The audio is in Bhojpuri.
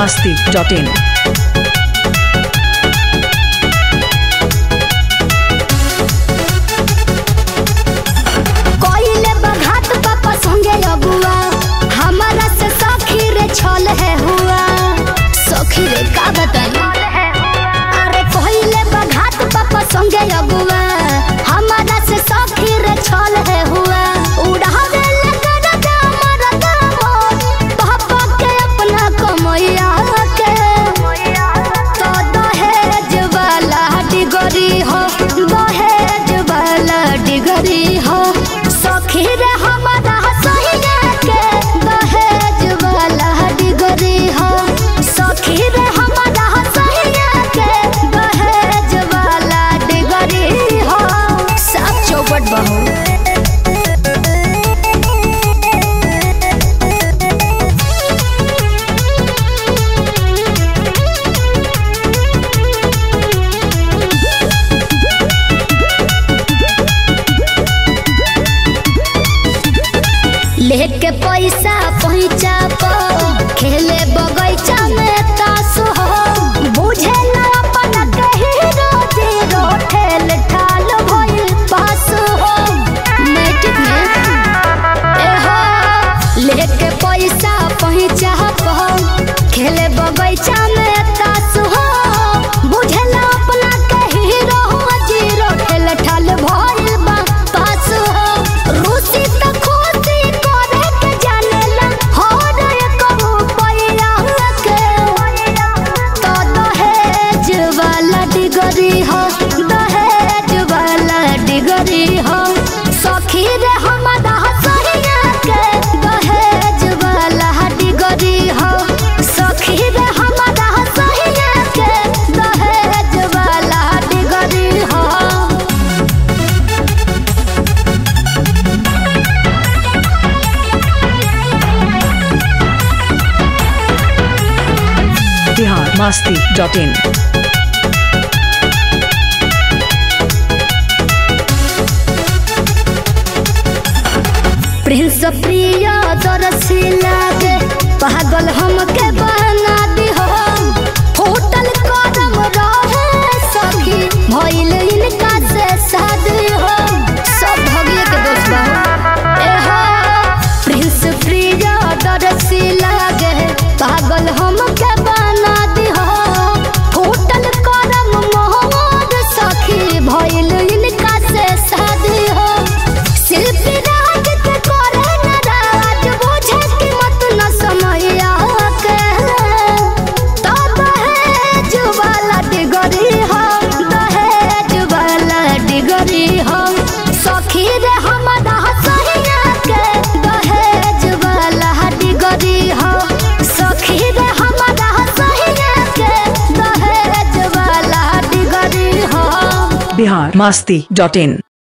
biharmasti.in लेके पैसा पहुँचा खेले बगैचा में तास हो बुझे न अपन हीरो जीरो ठेल ठाल भइल पास हो मैट्रिक में हो लेके पैसा पहुँचा खेले बगैचा में तास हो बुझे न अपना हीरो जीरो ठेल ठाल भइल पास हो रूसी तक डिगरी हो दहेज वाला डिगरी हो सखी रे हमारा सहिया के दहेज वाला डिगरी हो सखी रे हमारा सहिया के दहेज वाला डिगरी हो biharmasti.in प्रिंस प्रिय दरसी लागे पागल हमके बना दी हो होटल करम रहे सखी भइल इनका से शादी हो सब भगिए के दोस्त बा ए हो प्रिंस प्रिय दरसी लागे पागल हमके बना दी हो होटल करम मोहम्मद सखी भइल इनका से शादी हो शिल्पी biharmasti.in